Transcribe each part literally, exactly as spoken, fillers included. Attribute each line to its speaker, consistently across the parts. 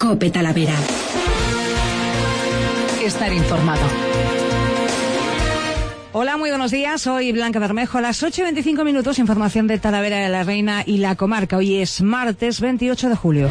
Speaker 1: COPE Talavera. Estar informado.
Speaker 2: Hola, muy buenos días. Soy Blanca Bermejo. A las ocho y veinticinco minutos, información de Talavera de la Reina y la comarca. Hoy es martes veintiocho de julio.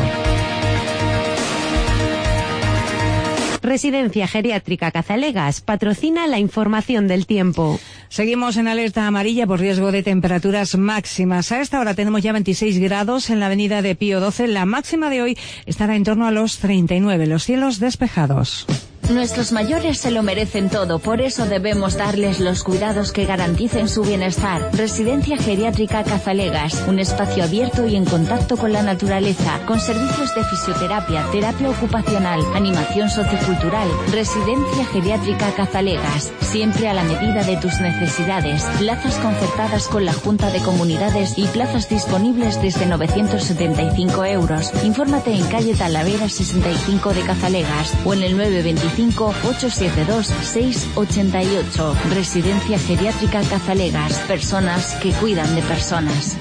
Speaker 3: Residencia Geriátrica Cazalegas patrocina la información del tiempo.
Speaker 2: Seguimos en alerta amarilla por riesgo de temperaturas máximas. A esta hora tenemos ya veintiséis grados en la avenida de Pío doce. La máxima de hoy estará en torno a los treinta y nueve. Los cielos despejados.
Speaker 4: Nuestros mayores se lo merecen todo, por eso debemos darles los cuidados que garanticen su bienestar. Residencia Geriátrica Cazalegas, un espacio abierto y en contacto con la naturaleza, con servicios de fisioterapia, terapia ocupacional, animación sociocultural. Residencia Geriátrica Cazalegas, siempre a la medida de tus necesidades. Plazas concertadas con la Junta de Comunidades y plazas disponibles desde novecientos setenta y cinco euros. Infórmate en calle Talavera sesenta y cinco de Cazalegas o en el nueve veinticinco ocho siete dos seis ocho ocho. Residencia Geriátrica Cazalegas. Personas que cuidan de personas.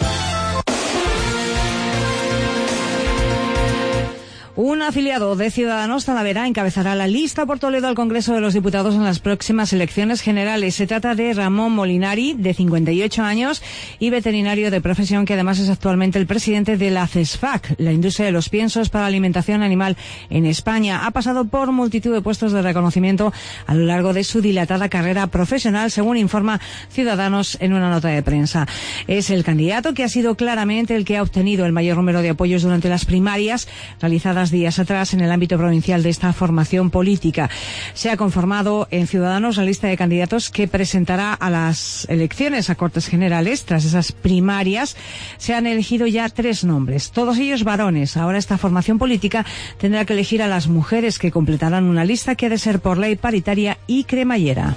Speaker 2: Un afiliado de Ciudadanos Talavera encabezará la lista por Toledo al Congreso de los Diputados en las próximas elecciones generales. Se trata de Ramón Molinari, de cincuenta y ocho años y veterinario de profesión, que además es actualmente el presidente de la CESFAC, la industria de los piensos para alimentación animal en España. Ha pasado por multitud de puestos de reconocimiento a lo largo de su dilatada carrera profesional, según informa Ciudadanos en una nota de prensa. Es el candidato que ha sido claramente el que ha obtenido el mayor número de apoyos durante las primarias realizadas días atrás en el ámbito provincial de esta formación política. Se ha conformado en Ciudadanos la lista de candidatos que presentará a las elecciones a Cortes Generales. Tras esas primarias se han elegido ya tres nombres, todos ellos varones. Ahora esta formación política tendrá que elegir a las mujeres, que completarán una lista que ha de ser por ley paritaria y cremallera.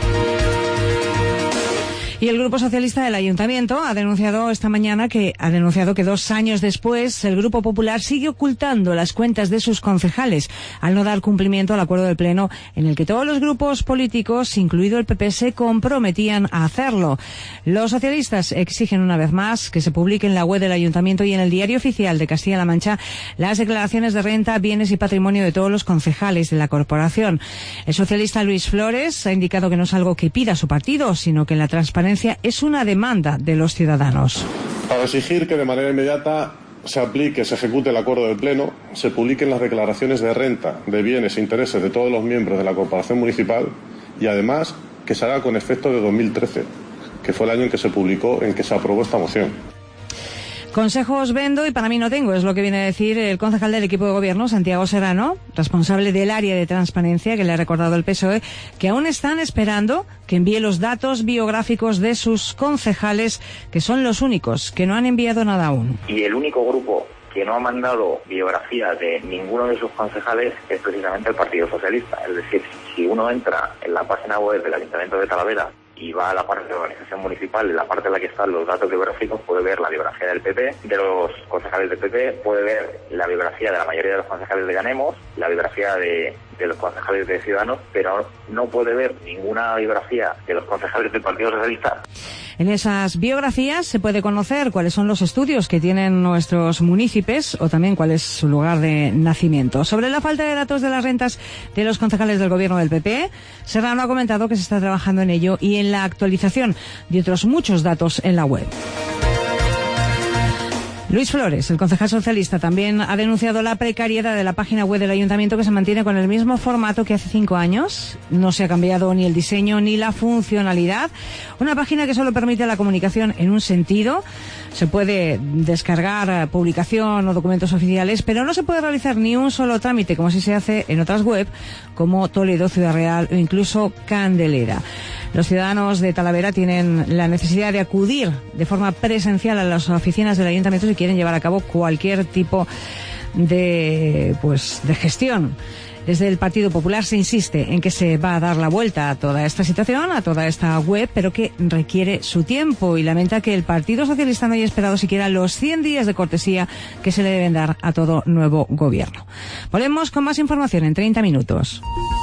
Speaker 2: Y el Grupo Socialista del Ayuntamiento ha denunciado esta mañana que ha denunciado que dos años después el Grupo Popular sigue ocultando las cuentas de sus concejales al no dar cumplimiento al acuerdo del Pleno en el que todos los grupos políticos, incluido el P P, se comprometían a hacerlo. Los socialistas exigen una vez más que se publique en la web del Ayuntamiento y en el Diario Oficial de Castilla-La Mancha las declaraciones de renta, bienes y patrimonio de todos los concejales de la corporación. El socialista Luis Flores ha indicado que no es algo que pida su partido, sino que la transparencia es una demanda de los ciudadanos.
Speaker 5: Para exigir que de manera inmediata se aplique, se ejecute el acuerdo del Pleno, se publiquen las declaraciones de renta, de bienes e intereses de todos los miembros de la corporación municipal y además que se haga con efecto de dos mil trece, que fue el año en que se publicó, en que se aprobó esta moción.
Speaker 2: Consejos vendo y para mí no tengo, es lo que viene a decir el concejal del equipo de gobierno, Santiago Serrano, responsable del área de transparencia, que le ha recordado el P S O E, que aún están esperando que envíe los datos biográficos de sus concejales, que son los únicos que no han enviado nada aún.
Speaker 6: Y el único grupo que no ha mandado biografía de ninguno de sus concejales es precisamente el Partido Socialista. Es decir, si uno entra en la página web del Ayuntamiento de Talavera y va a la parte de organización municipal, en la parte en la que están los datos biográficos, puede ver la biografía del P P, de los concejales del P P, puede ver la biografía de la mayoría de los concejales de Ganemos, la biografía de, de los concejales de Ciudadanos, pero no puede ver ninguna biografía de los concejales del Partido Socialista.
Speaker 2: En esas biografías se puede conocer cuáles son los estudios que tienen nuestros municipios o también cuál es su lugar de nacimiento. Sobre la falta de datos de las rentas de los concejales del gobierno del P P, Serrano ha comentado que se está trabajando en ello y en la actualización de otros muchos datos en la web. Luis Flores, el concejal socialista, también ha denunciado la precariedad de la página web del Ayuntamiento, que se mantiene con el mismo formato que hace cinco años. No se ha cambiado ni el diseño ni la funcionalidad. Una página que solo permite la comunicación en un sentido. Se puede descargar publicación o documentos oficiales, pero no se puede realizar ni un solo trámite, como si se hace en otras web, como Toledo, Ciudad Real o incluso Candelera. Los ciudadanos de Talavera tienen la necesidad de acudir de forma presencial a las oficinas del Ayuntamiento si quieren llevar a cabo cualquier tipo de, pues, de gestión. Desde el Partido Popular se insiste en que se va a dar la vuelta a toda esta situación, a toda esta web, pero que requiere su tiempo, y lamenta que el Partido Socialista no haya esperado siquiera los cien días de cortesía que se le deben dar a todo nuevo gobierno. Volvemos con más información en treinta minutos.